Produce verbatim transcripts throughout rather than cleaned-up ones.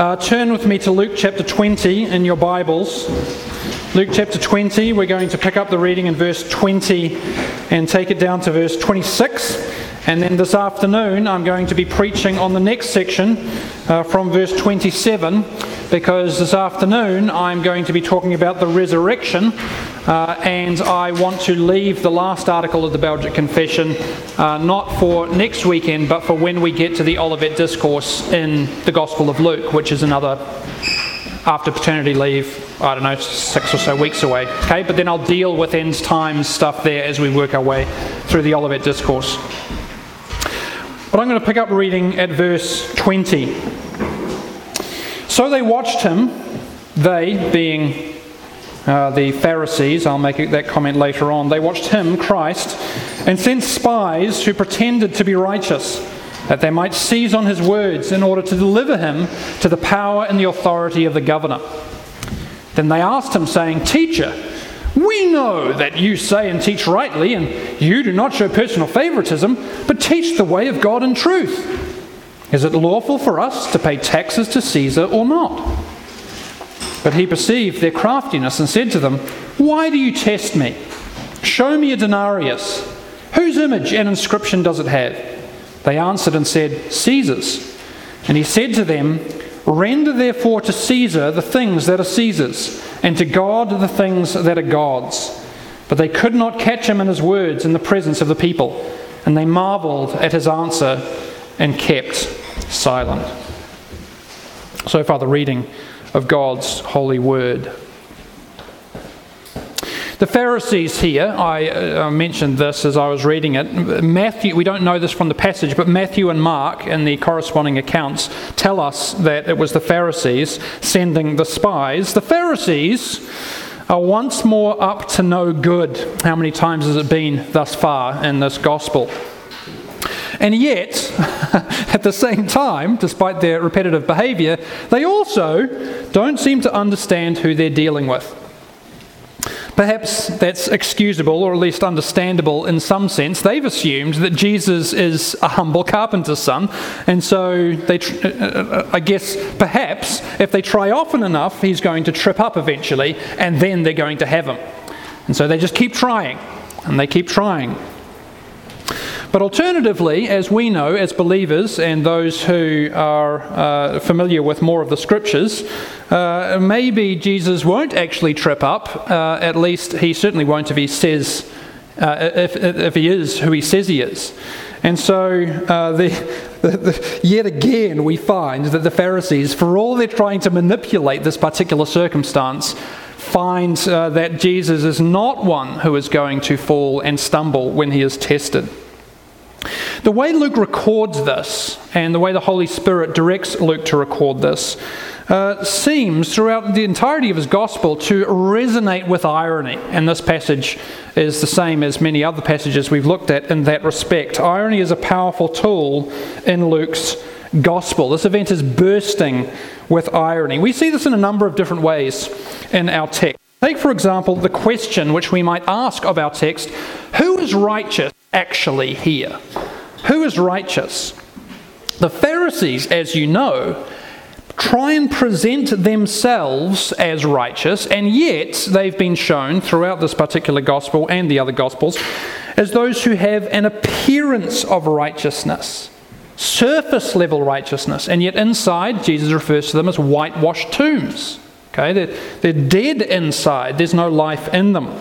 Uh, turn with me to Luke chapter twenty in your Bibles. Luke chapter twenty, we're going to pick up the reading in verse twenty and take it down to verse twenty-six. And then this afternoon I'm going to be preaching on the next section uh, from verse twenty-seven, because this afternoon I'm going to be talking about the resurrection, uh, and I want to leave the last article of the Belgic Confession uh, not for next weekend, but for when we get to the Olivet Discourse in the Gospel of Luke, which is another, after paternity leave, I don't know, six or so weeks away. Okay, but then I'll deal with end times stuff there as we work our way through the Olivet Discourse. But I'm going to pick up reading at verse twenty. So they watched him, they being uh, the Pharisees, I'll make that comment later on, they watched him, Christ, and sent spies who pretended to be righteous, that they might seize on his words in order to deliver him to the power and the authority of the governor. Then they asked him, saying, "Teacher, we know that you say and teach rightly, and you do not show personal favoritism, but teach the way of God in truth. Is it lawful for us to pay taxes to Caesar or not?" But he perceived their craftiness and said to them, "Why do you test me? Show me a denarius. Whose image and inscription does it have?" They answered and said, "Caesar's." And he said to them, "Render therefore to Caesar the things that are Caesar's, and to God the things that are God's." But they could not catch him in his words in the presence of the people, and they marveled at his answer and kept silent. So far, the reading of God's holy word. The Pharisees here, I uh, mentioned this as I was reading it. Matthew, we don't know this from the passage, but Matthew and Mark in the corresponding accounts tell us that it was the Pharisees sending the spies. The Pharisees are once more up to no good. How many times has it been thus far in this gospel? And yet, at the same time, despite their repetitive behaviour, they also don't seem to understand who they're dealing with. Perhaps that's excusable, or at least understandable in some sense. They've assumed that Jesus is a humble carpenter's son, and so they, I guess, perhaps, if they try often enough, he's going to trip up eventually, and then they're going to have him. And so they just keep trying, and they keep trying. But alternatively, as we know as believers and those who are uh, familiar with more of the scriptures, uh, maybe Jesus won't actually trip up. Uh, at least he certainly won't if he says, uh, if, if he is who he says he is. And so uh, the, the, the, yet again we find that the Pharisees, for all they're trying to manipulate this particular circumstance, find uh, that Jesus is not one who is going to fall and stumble when he is tested. The way Luke records this, and the way the Holy Spirit directs Luke to record this, uh, seems throughout the entirety of his gospel to resonate with irony. And this passage is the same as many other passages we've looked at in that respect. Irony is a powerful tool in Luke's gospel. This event is bursting with irony. We see this in a number of different ways in our text. Take, for example, the question which we might ask of our text: who is righteous actually here? Who is righteous? The Pharisees, as you know, try and present themselves as righteous, and yet they've been shown throughout this particular gospel and the other gospels as those who have an appearance of righteousness, surface level righteousness, and yet inside, Jesus refers to them as whitewashed tombs. Okay, they're, they're dead inside. There's no life in them.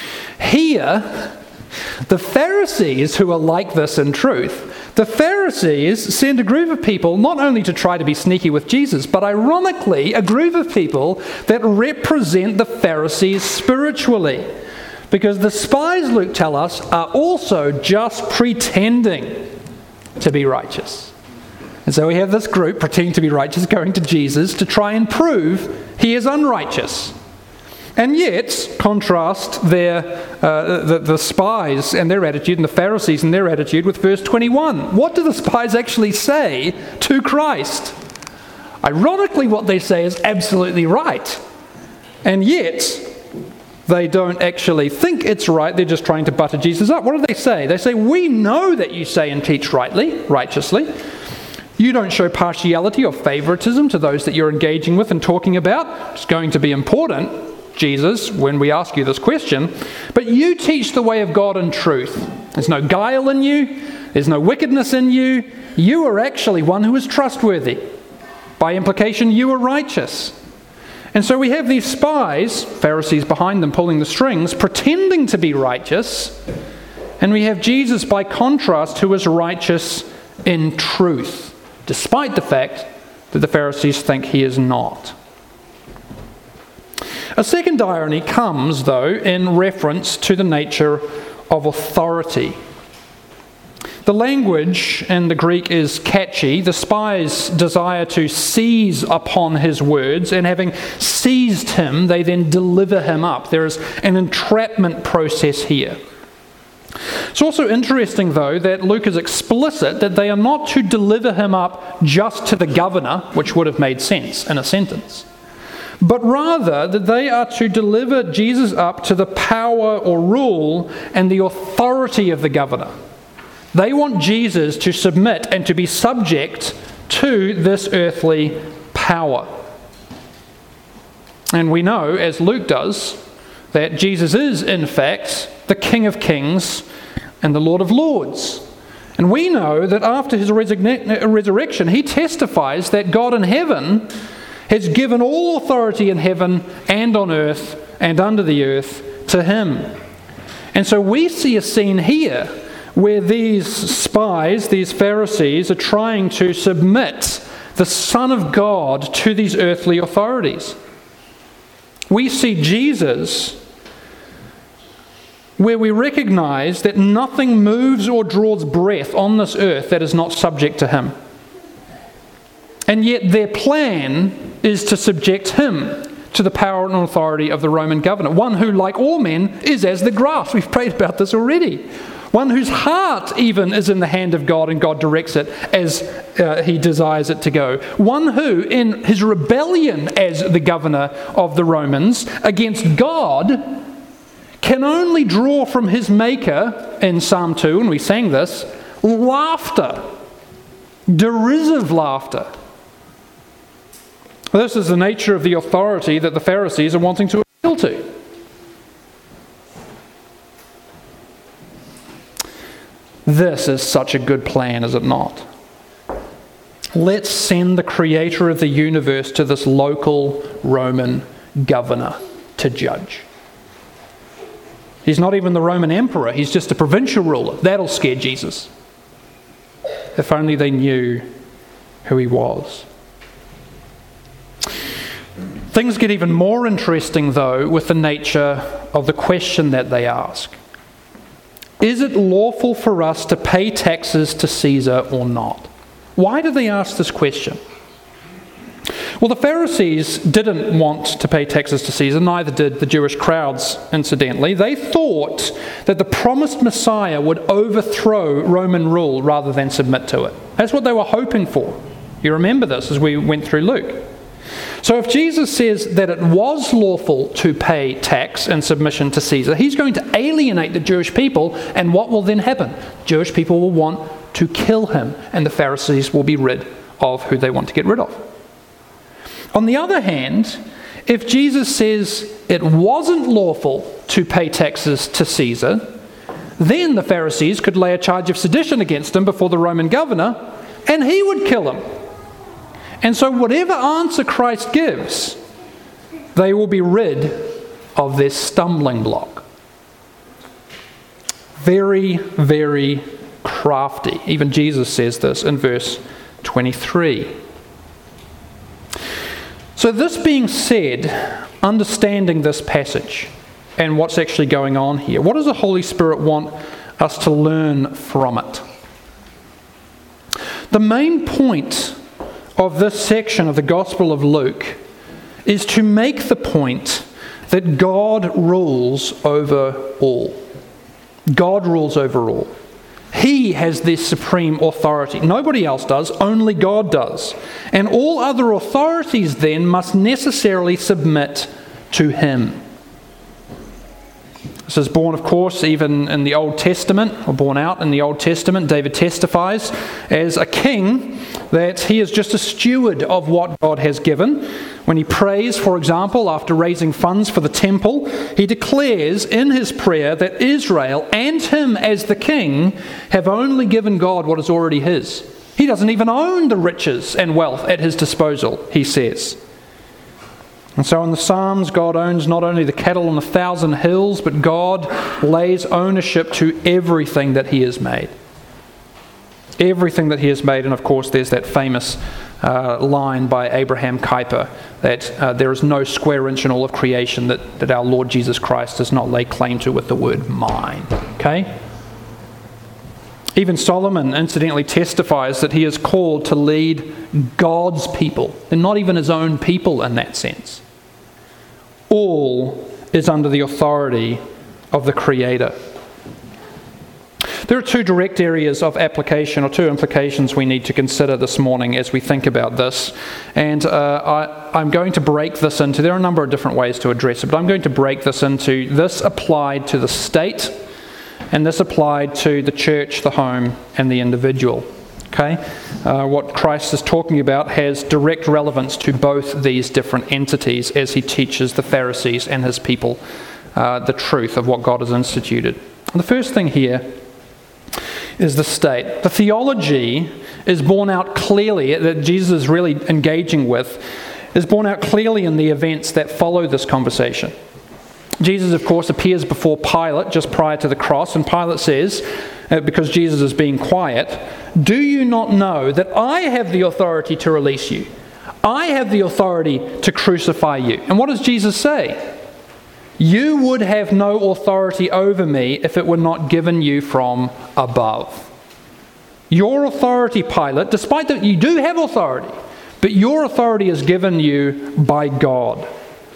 Here, the Pharisees, who are like this in truth, the Pharisees send a group of people not only to try to be sneaky with Jesus, but ironically, a group of people that represent the Pharisees spiritually. Because the spies, Luke tells us, are also just pretending to be righteous. And so we have this group pretending to be righteous going to Jesus to try and prove he is unrighteous. And yet, contrast their, uh, the, the spies and their attitude and the Pharisees and their attitude with verse twenty-one. What do the spies actually say to Christ? Ironically, what they say is absolutely right. And yet, they don't actually think it's right. They're just trying to butter Jesus up. What do they say? They say, "We know that you say and teach rightly, righteously, You don't show partiality or favoritism to those that you're engaging with and talking about. It's going to be important, Jesus, when we ask you this question. But you teach the way of God in truth. There's no guile in you. There's no wickedness in you. You are actually one who is trustworthy. By implication, you are righteous. And so we have these spies, Pharisees behind them pulling the strings, pretending to be righteous. And we have Jesus, by contrast, who is righteous in truth, despite the fact that the Pharisees think he is not. A second irony comes, though, in reference to the nature of authority. The language in the Greek is catchy. The spies desire to seize upon his words, and having seized him, they then deliver him up. There is an entrapment process here. It's also interesting, though, that Luke is explicit that they are not to deliver him up just to the governor, which would have made sense in a sentence, but rather that they are to deliver Jesus up to the power or rule and the authority of the governor. They want Jesus to submit and to be subject to this earthly power. And we know, as Luke does, that Jesus is, in fact, the King of Kings and the Lord of Lords. And we know that after his resurrection, he testifies that God in heaven has given all authority in heaven and on earth and under the earth to him. And so we see a scene here where these spies, these Pharisees, are trying to submit the Son of God to these earthly authorities. We see Jesus where we recognize that nothing moves or draws breath on this earth that is not subject to him. And yet their plan is to subject him to the power and authority of the Roman governor, one who, like all men, is as the grass. We've prayed about this already. One whose heart even is in the hand of God, and God directs it as uh, he desires it to go. One who, in his rebellion as the governor of the Romans against God, can only draw from his maker, in Psalm two, and we sang this, laughter, derisive laughter. This is the nature of the authority that the Pharisees are wanting to appeal to. This is such a good plan, is it not? Let's send the creator of the universe to this local Roman governor to judge. He's not even the Roman emperor, he's just a provincial ruler. That'll scare Jesus. If only they knew who he was. Things get even more interesting, though, with the nature of the question that they ask. Is it lawful for us to pay taxes to Caesar or not? Why do they ask this question? Well, the Pharisees didn't want to pay taxes to Caesar, neither did the Jewish crowds, incidentally. They thought that the promised Messiah would overthrow Roman rule rather than submit to it. That's what they were hoping for. You remember this as we went through Luke. So if Jesus says that it was lawful to pay tax and submission to Caesar, he's going to alienate the Jewish people, and what will then happen? Jewish people will want to kill him, and the Pharisees will be rid of who they want to get rid of. On the other hand, if Jesus says it wasn't lawful to pay taxes to Caesar, then the Pharisees could lay a charge of sedition against him before the Roman governor, and he would kill him. And so whatever answer Christ gives, they will be rid of this stumbling block. Very, very crafty. Even Jesus says this in verse twenty-three. So this being said, understanding this passage and what's actually going on here, what does the Holy Spirit want us to learn from it? The main point of this section of the Gospel of Luke is to make the point that God rules over all. God rules over all. He has this supreme authority. Nobody else does, only God does. And all other authorities then must necessarily submit to him. This is born, of course, even in the Old Testament, or born out in the Old Testament. David testifies as a king that he is just a steward of what God has given. When he prays, for example, after raising funds for the temple, he declares in his prayer that Israel and him as the king have only given God what is already his. He doesn't even own the riches and wealth at his disposal, he says. And so in the Psalms, God owns not only the cattle on a thousand hills, but God lays ownership to everything that he has made. Everything that he has made. And of course, there's that famous uh, line by Abraham Kuyper that uh, there is no square inch in all of creation that, that our Lord Jesus Christ does not lay claim to with the word mine. Okay? Even Solomon incidentally testifies that he is called to lead God's people. They're not even his own people in that sense. All is under the authority of the Creator. There are two direct areas of application, or two implications we need to consider this morning as we think about this. And uh, I, I'm going to break this into, there are a number of different ways to address it, but I'm going to break this into this applied to the state, and this applied to the church, the home, and the individual. Okay? Uh, what Christ is talking about has direct relevance to both these different entities as he teaches the Pharisees and his people uh, the truth of what God has instituted. And the first thing here is the state. The theology is borne out clearly, that Jesus is really engaging with, is borne out clearly in the events that follow this conversation. Jesus, of course, appears before Pilate just prior to the cross, and Pilate says, uh, because Jesus is being quiet, "Do you not know that I have the authority to release you? I have the authority to crucify you." And what does Jesus say? "You would have no authority over me if it were not given you from above." Your authority, Pilate, despite that you do have authority, but your authority is given you by God.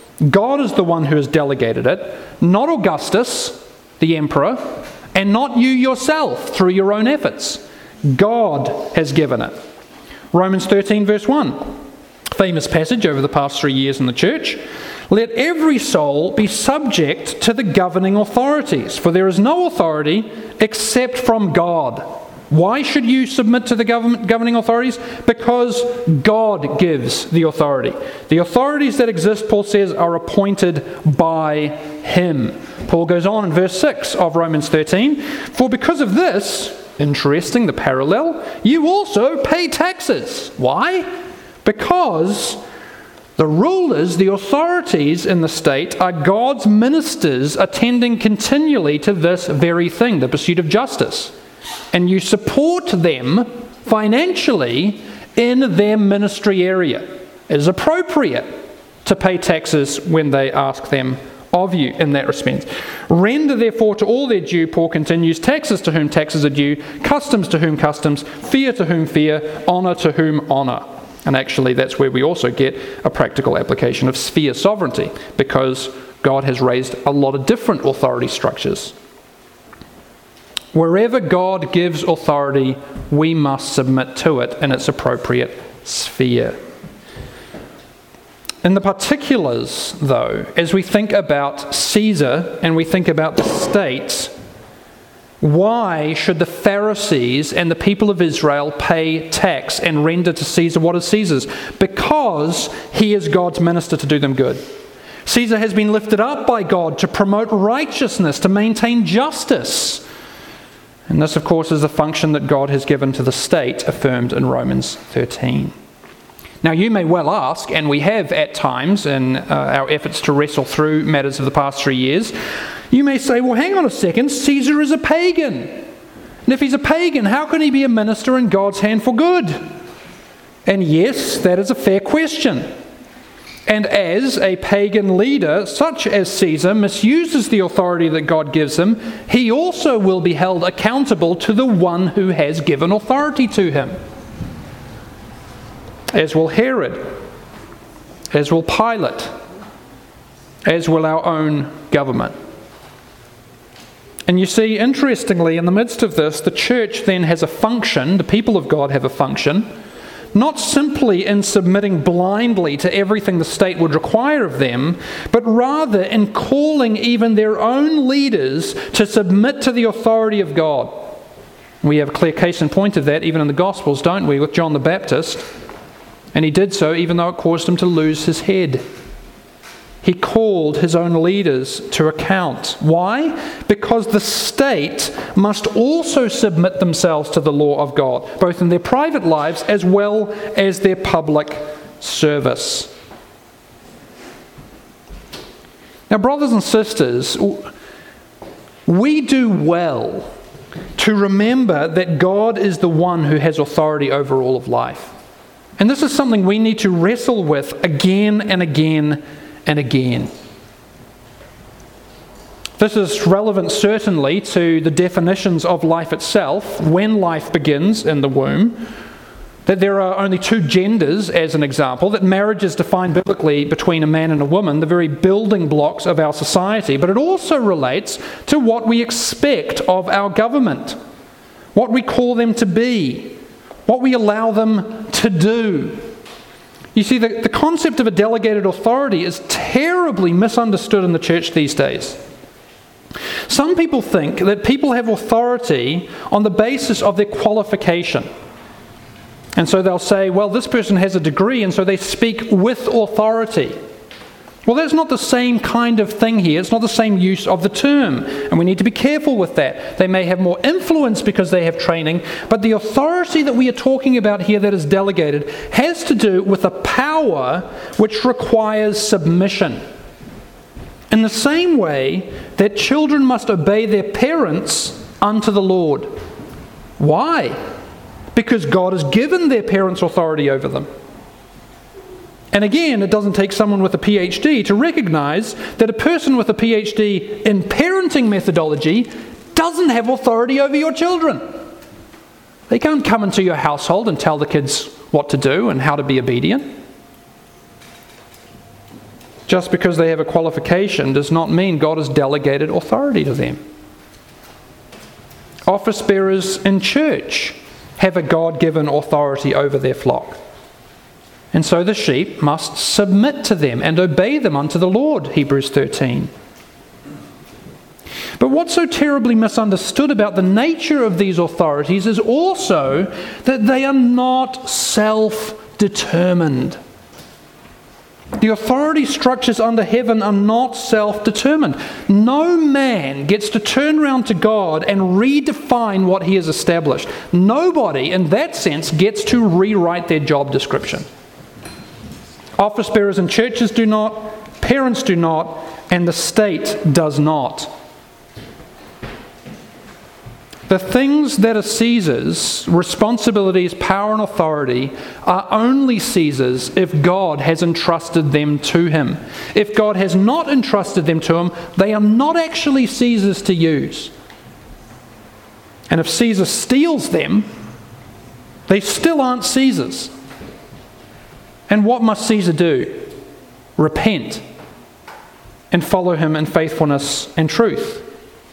God is the one who has delegated it, not Augustus, the emperor, and not you yourself through your own efforts. God has given it. Romans thirteen verse one, famous passage over the past three years in the church. "Let every soul be subject to the governing authorities, for there is no authority except from God." Why should you submit to the government, governing authorities? Because God gives the authority. The authorities that exist, Paul says, are appointed by him. Paul goes on in verse six of Romans thirteen, "For because of this," interesting, the parallel, "you also pay taxes." Why? Because the rulers, the authorities in the state, are God's ministers attending continually to this very thing, the pursuit of justice. And you support them financially in their ministry area. It is appropriate to pay taxes when they ask them of you in that respect. "Render therefore to all their due," Paul continues, "taxes to whom taxes are due, customs to whom customs, fear to whom fear, honour to whom honour." And actually that's where we also get a practical application of sphere sovereignty, because God has raised a lot of different authority structures. Wherever God gives authority, we must submit to it in its appropriate sphere. In the particulars, though, as we think about Caesar and we think about the state, why should the Pharisees and the people of Israel pay tax and render to Caesar what is Caesar's? Because he is God's minister to do them good. Caesar has been lifted up by God to promote righteousness, to maintain justice. And this, of course, is the function that God has given to the state, affirmed in Romans thirteen. Now, you may well ask, and we have at times in uh, our efforts to wrestle through matters of the past three years, you may say, well, hang on a second, Caesar is a pagan. And if he's a pagan, how can he be a minister in God's hand for good? And yes, that is a fair question. And as a pagan leader, such as Caesar, misuses the authority that God gives him, he also will be held accountable to the one who has given authority to him. As will Herod, as will Pilate, as will our own government. And you see, interestingly, in the midst of this, the church then has a function, the people of God have a function, not simply in submitting blindly to everything the state would require of them, but rather in calling even their own leaders to submit to the authority of God. We have a clear case in point of that even in the Gospels, don't we, with John the Baptist? And he did so even though it caused him to lose his head. He called his own leaders to account. Why? Because the state must also submit themselves to the law of God, both in their private lives as well as their public service. Now, brothers and sisters, we do well to remember that God is the one who has authority over all of life. And this is something we need to wrestle with again and again and again. This is relevant certainly to the definitions of life itself, when life begins in the womb, that there are only two genders, as an example, that marriage is defined biblically between a man and a woman, the very building blocks of our society, but it also relates to what we expect of our government, what we call them to be, what we allow them to do. You see, the, the concept of a delegated authority is terribly misunderstood in the church these days. Some people think that people have authority on the basis of their qualification. And so they'll say, well, this person has a degree, and so they speak with authority. Well, that's not the same kind of thing here. It's not the same use of the term, and we need to be careful with that. They may have more influence because they have training, but the authority that we are talking about here that is delegated has to do with a power which requires submission. In the same way that children must obey their parents unto the Lord. Why? Because God has given their parents authority over them. And again, it doesn't take someone with a P H D to recognize that a person with a P H D in parenting methodology doesn't have authority over your children. They can't come into your household and tell the kids what to do and how to be obedient. Just because they have a qualification does not mean God has delegated authority to them. Office bearers in church have a God-given authority over their flock. And so the sheep must submit to them and obey them unto the Lord, Hebrews thirteen. But what's so terribly misunderstood about the nature of these authorities is also that they are not self-determined. The authority structures under heaven are not self-determined. No man gets to turn around to God and redefine what he has established. Nobody, in that sense, gets to rewrite their job description. Office bearers in churches do not, parents do not, and the state does not. The things that are Caesar's, responsibilities, power and authority, are only Caesar's if God has entrusted them to him. If God has not entrusted them to him, they are not actually Caesar's to use. And if Caesar steals them, they still aren't Caesar's. And what must Caesar do? Repent and follow him in faithfulness and truth.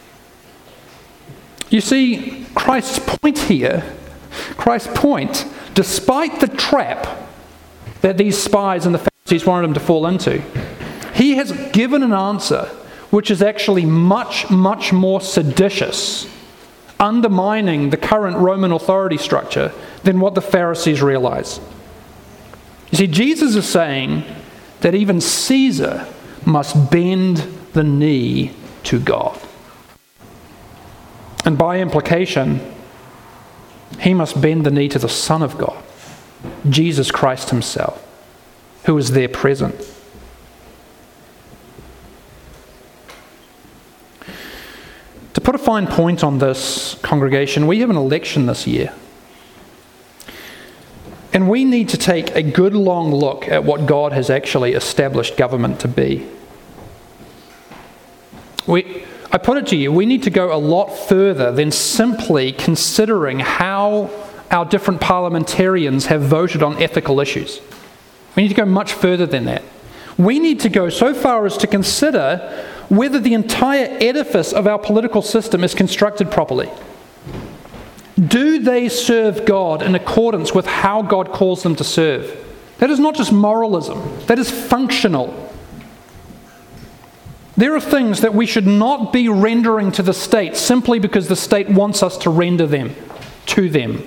You see, Christ's point here, Christ's point, despite the trap that these spies and the Pharisees wanted him to fall into, he has given an answer which is actually much, much more seditious, undermining the current Roman authority structure than what the Pharisees realize. You see, Jesus is saying that even Caesar must bend the knee to God. And by implication, he must bend the knee to the Son of God, Jesus Christ himself, who is there present. To put a fine point on this, congregation, we have an election this year. And we need to take a good long look at what God has actually established government to be. We, I put it to you, we need to go a lot further than simply considering how our different parliamentarians have voted on ethical issues. We need to go much further than that. We need to go so far as to consider whether the entire edifice of our political system is constructed properly. Do they serve God in accordance with how God calls them to serve? That is not just moralism, that is functional. There are things that we should not be rendering to the state simply because the state wants us to render them to them.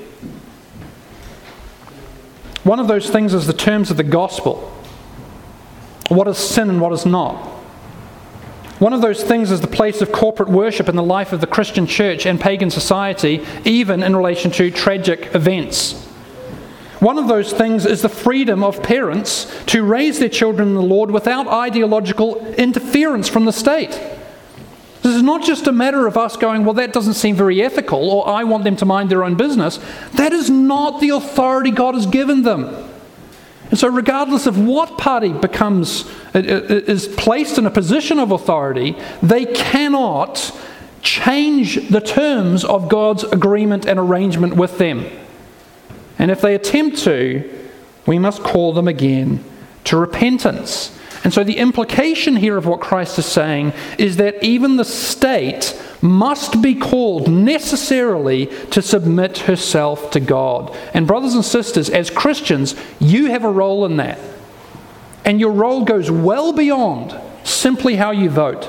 One of those things is the terms of the gospel. What is sin and what is not? One of those things is the place of corporate worship in the life of the Christian church and pagan society, even in relation to tragic events. One of those things is the freedom of parents to raise their children in the Lord without ideological interference from the state. This is not just a matter of us going, well, that doesn't seem very ethical, or I want them to mind their own business. That is not the authority God has given them. And so regardless of what party becomes, is placed in a position of authority, they cannot change the terms of God's agreement and arrangement with them. And if they attempt to, we must call them again to repentance. And so the implication here of what Christ is saying is that even the state must be called necessarily to submit herself to God. And brothers and sisters, as Christians, you have a role in that. And your role goes well beyond simply how you vote.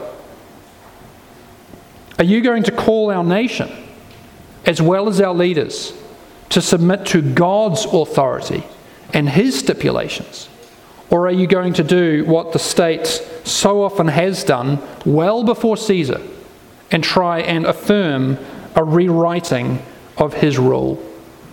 Are you going to call our nation, as well as our leaders, to submit to God's authority and His stipulations? Or are you going to do what the state so often has done well before Caesar and try and affirm a rewriting of his rule?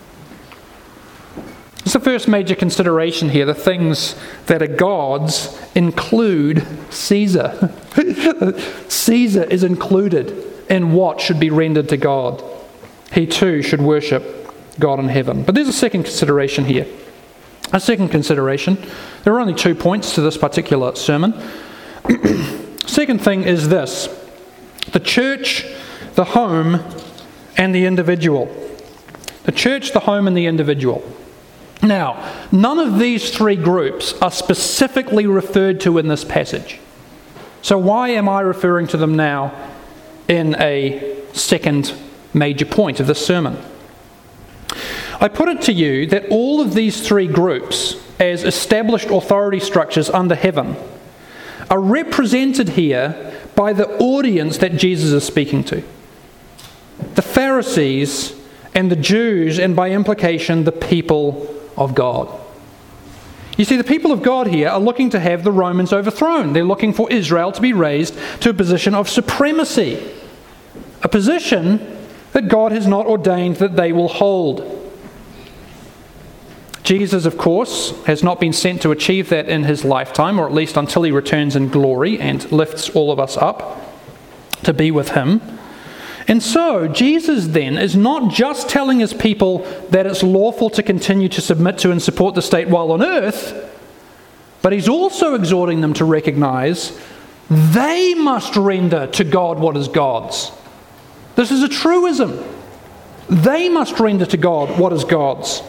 It's the first major consideration here. The things that are God's include Caesar. Caesar is included in what should be rendered to God. He too should worship God in heaven. But there's a second consideration here. A second consideration. There are only two points to this particular sermon. Second thing is this: the church, the home, and the individual. The church, the home, and the individual. Now, none of these three groups are specifically referred to in this passage. So why am I referring to them now in a second major point of this sermon? I put it to you that all of these three groups, as established authority structures under heaven, are represented here by the audience that Jesus is speaking to. The Pharisees and the Jews, and by implication, the people of God. You see, the people of God here are looking to have the Romans overthrown. They're looking for Israel to be raised to a position of supremacy, a position that God has not ordained that they will hold. Jesus, of course, has not been sent to achieve that in his lifetime, or at least until he returns in glory and lifts all of us up to be with him. And so, Jesus then is not just telling his people that it's lawful to continue to submit to and support the state while on earth, but he's also exhorting them to recognize they must render to God what is God's. This is a truism. They must render to God what is God's.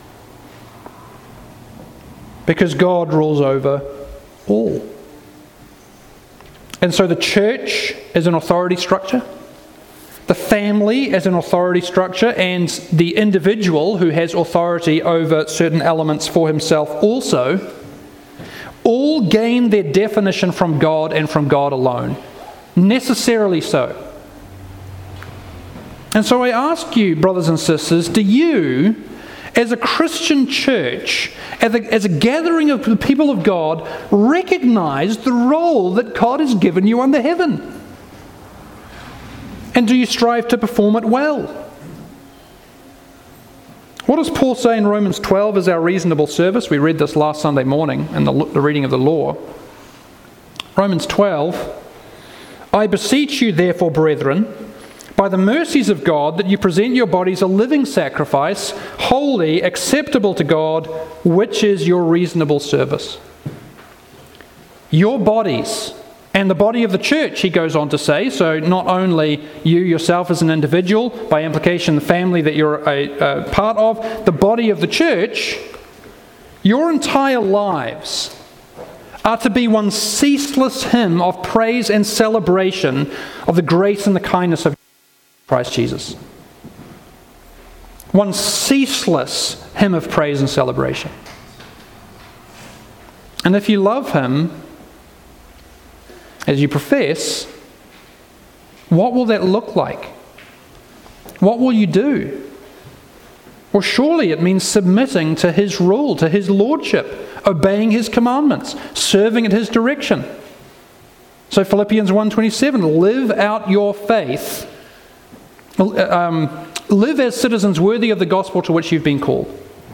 Because God rules over all. And so the church is an authority structure, the family as an authority structure, and the individual who has authority over certain elements for himself also, all gain their definition from God and from God alone. Necessarily so. And so I ask you, brothers and sisters, do you, as a Christian church, as a, as a gathering of the people of God, recognize the role that God has given you under heaven? And do you strive to perform it well? What does Paul say in Romans twelve as our reasonable service? We read this last Sunday morning in the, the reading of the law. Romans twelve, I beseech you therefore, brethren, by the mercies of God, that you present your bodies a living sacrifice, holy, acceptable to God, which is your reasonable service. Your bodies, and the body of the church, he goes on to say, so not only you yourself as an individual, by implication the family that you're a, a part of, the body of the church, your entire lives are to be one ceaseless hymn of praise and celebration of the grace and the kindness of Christ Jesus. One ceaseless hymn of praise and celebration. And if you love him, as you profess, what will that look like? What will you do? Well, surely it means submitting to his rule, to his lordship, obeying his commandments, serving at his direction. So Philippians one twenty-seven, live out your faith, um, live as citizens worthy of the gospel to which you've been called.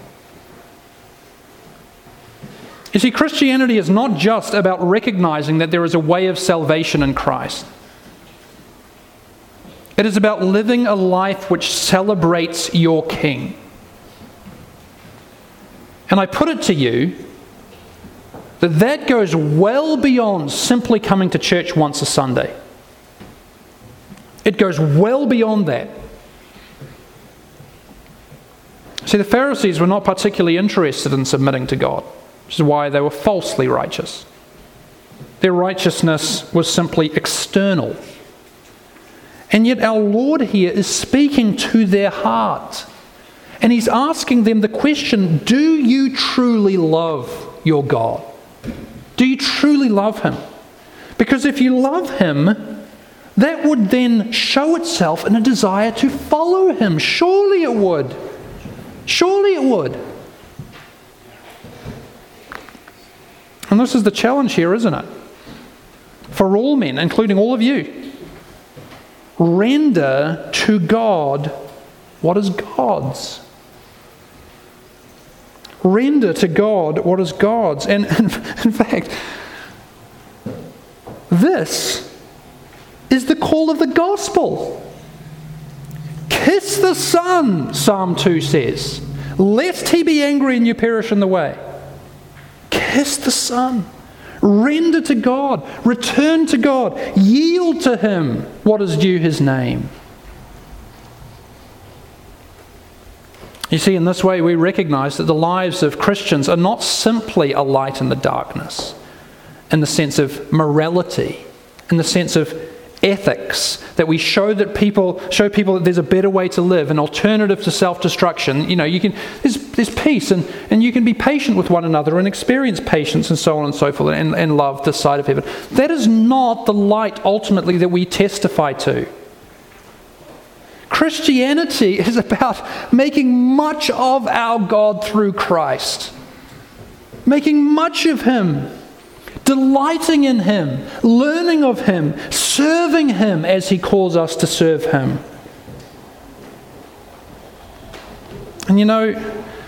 You see, Christianity is not just about recognizing that there is a way of salvation in Christ. It is about living a life which celebrates your King. And I put it to you that that goes well beyond simply coming to church once a Sunday. It goes well beyond that. See, the Pharisees were not particularly interested in submitting to God, which is why they were falsely righteous. Their righteousness was simply external. And yet our Lord here is speaking to their heart. And he's asking them the question, do you truly love your God? Do you truly love him? Because if you love him, that would then show itself in a desire to follow him. Surely it would. Surely it would. And this is the challenge here, isn't it? For all men, including all of you. Render to God what is God's. Render to God what is God's. And in, in fact, this is the call of the gospel. Kiss the Son, Psalm two says, lest he be angry and you perish in the way. Kiss the Son. Render to God. Return to God. Yield to him what is due his name. You see, in this way we recognize that the lives of Christians are not simply a light in the darkness, in the sense of morality, in the sense of ethics, that we show that people show people that there's a better way to live, an alternative to self-destruction. You know, you can there's there's peace, and, and you can be patient with one another and experience patience and so on and so forth, and, and love this side of heaven. That is not the light ultimately that we testify to. Christianity is about making much of our God through Christ, making much of him, delighting in him, learning of him, serving him as he calls us to serve him. And you know,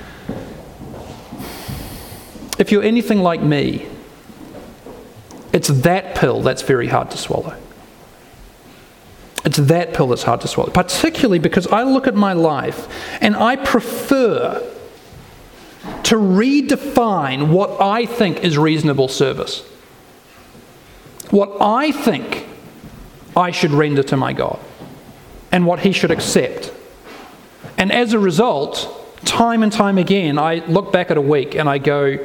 if you're anything like me, it's that pill that's very hard to swallow. It's that pill that's hard to swallow, particularly because I look at my life and I prefer to redefine what I think is reasonable service, what I think I should render to my God, and what he should accept. And as a result, time and time again, I look back at a week and I go,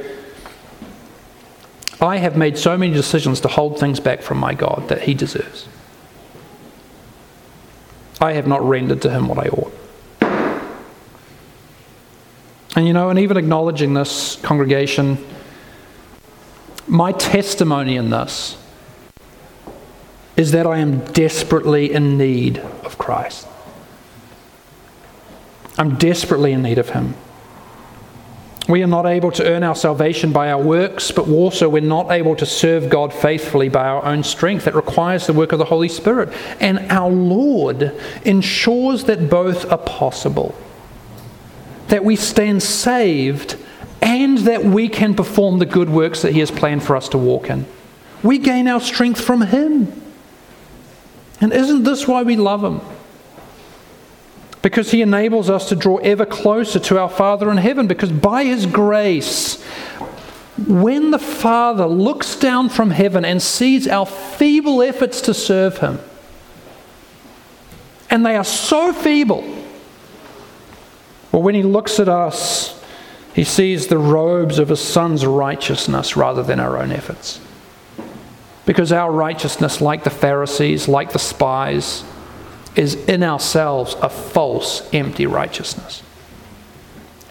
I have made so many decisions to hold things back from my God that he deserves. I have not rendered to him what I ought. And you know, and even acknowledging this, congregation, my testimony in this is that I am desperately in need of Christ. I'm desperately in need of him. We are not able to earn our salvation by our works, but also we're not able to serve God faithfully by our own strength. That requires the work of the Holy Spirit. And our Lord ensures that both are possible. That we stand saved and that we can perform the good works that he has planned for us to walk in. We gain our strength from him. And isn't this why we love him? Because he enables us to draw ever closer to our Father in heaven. Because by his grace, when the Father looks down from heaven and sees our feeble efforts to serve him, and they are so feeble, well, when he looks at us, he sees the robes of his Son's righteousness rather than our own efforts. Because our righteousness, like the Pharisees, like the spies, is in ourselves a false, empty righteousness.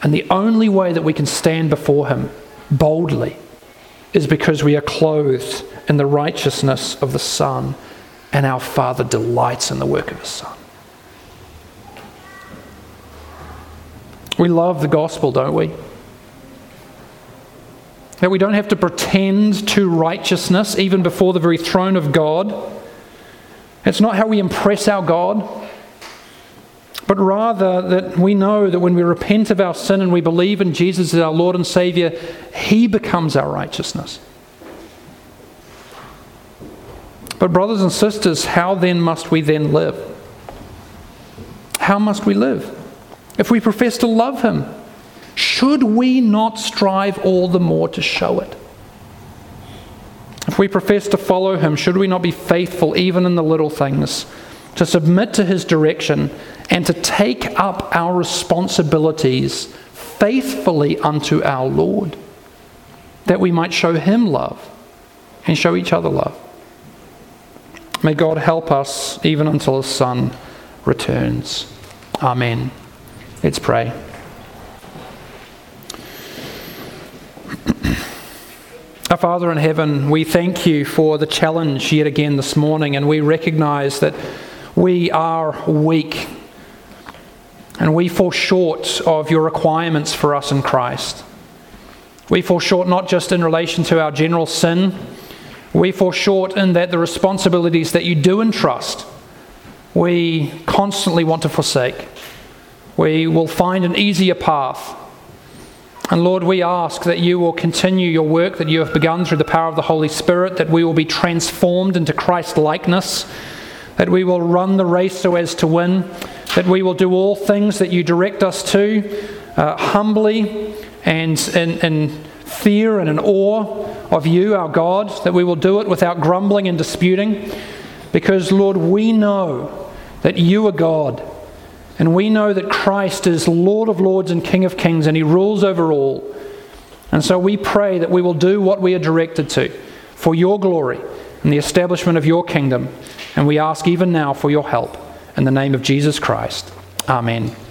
And the only way that we can stand before him boldly is because we are clothed in the righteousness of the Son, and our Father delights in the work of his Son. We love the gospel, don't we? That we don't have to pretend to righteousness even before the very throne of God. It's not how we impress our God, but rather that we know that when we repent of our sin and we believe in Jesus as our Lord and Saviour, he becomes our righteousness. But brothers and sisters, how then must we then live? How must we live? If we profess to love him, should we not strive all the more to show it? If we profess to follow him, should we not be faithful even in the little things, to submit to his direction and to take up our responsibilities faithfully unto our Lord, that we might show him love and show each other love? May God help us even until his Son returns. Amen. Let's pray. Our Father in heaven, we thank you for the challenge yet again this morning, and we recognize that we are weak and we fall short of your requirements for us in Christ. We fall short not just in relation to our general sin, we fall short in that the responsibilities that you do entrust, we constantly want to forsake. We will find an easier path. And Lord, we ask that you will continue your work that you have begun through the power of the Holy Spirit, that we will be transformed into Christ-likeness, that we will run the race so as to win, that we will do all things that you direct us to, uh, humbly and in, in fear and in awe of you, our God, that we will do it without grumbling and disputing, because, Lord, we know that you are God. And we know that Christ is Lord of Lords and King of Kings, and he rules over all. And so we pray that we will do what we are directed to for your glory and the establishment of your kingdom. And we ask even now for your help. In the name of Jesus Christ. Amen.